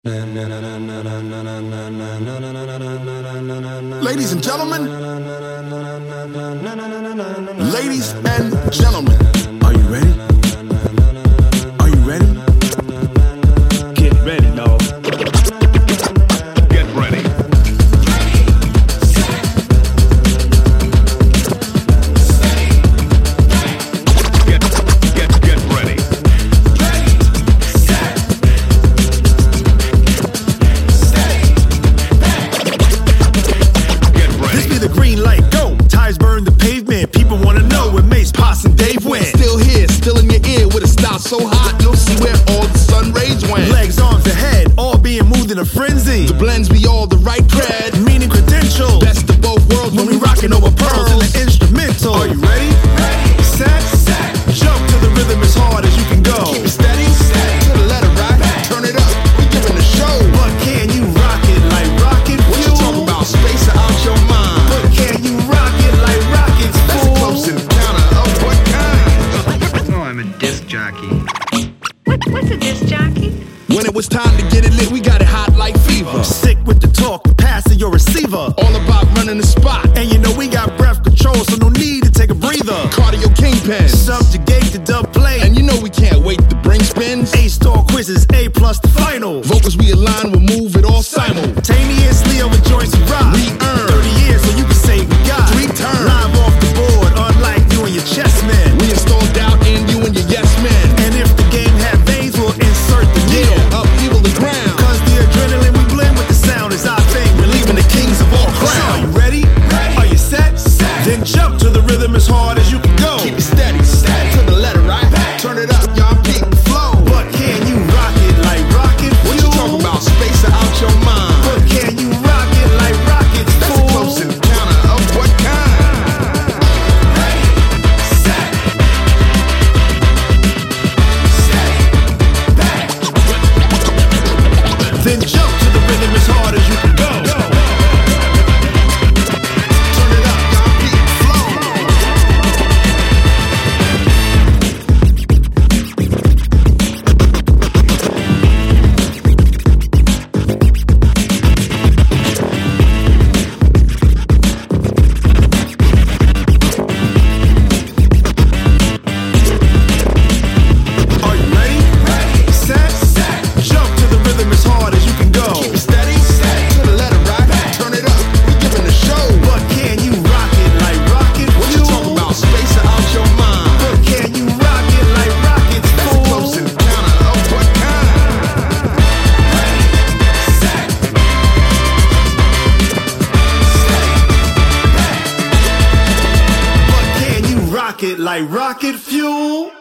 Ladies and gentlemen, ladies and gentlemen, are you ready? Are you ready? Get ready, no. Get ready. Get ready. This be the green light, go. Tires burn the pavement. People wanna know where Mace, Posse, and Dave went. Still here, still in your ear with a style so hot, you'll see where all the sun rays went. Legs, arms, and head, all being moved in a frenzy. The blends be all the right cred. Meaning credentials. Best of both worlds when we rockin' over pearls in the instrumental. Are you ready? Set, jump to the rhythm as hard as you can go. Keep it steady, to the letter right. Turn it up, we giving the show. But can you rock it like rocket fuel? What you talking about? Space or out your mind? But can you rock it like rockets, That's a fool? close encounter of what kind? Oh, I'm a disc jockey. What's a disc jockey? When it was time to get it lit, we got it hot like fever. Sick with the talk, passing your receiver. All about running the spot. And you know we got breath control, so no need to take a breather. Cardio kingpin. Subjugate the dub play. And you know we can't wait to bring spins. A-star quizzes, A+ the final. Vocals we align, we'll move it all simultaneously. Simultaneously over joints and rock. We earn 30 years, so you can say we got 3 turns. live off the board, unlike you and your chess men. We install doubt in you and your yes men. And if the game had veins, we'll insert the needle. Upheaval the ground. Cause the adrenaline we blend with the sound is our thing. Relieving the kings of all So are you crowns. ready? Are you set? Then jump to the rhythm as hard as you can go. Keep it steady, to the letter right. Turn it up, y'all peak the flow. But can you rock it like rocket fuel? What you talking about? Space or out your mind? But can you rock it like rockets, That's a fool? close encounter of what kind? Then jump to the rhythm as hard as you can go. Turn it up, y'all peak the flow. Are you ready? Set, jump to the rhythm as hard as you can go. Keep it steady, to the letter right. Turn it up, we giving the show. But can you rock it like rocket What you fuel? talking about? Space or out your mind? But can you rock it like rockets, That's a fool? close encounter of what kind? But can you rock it like rocket fuel?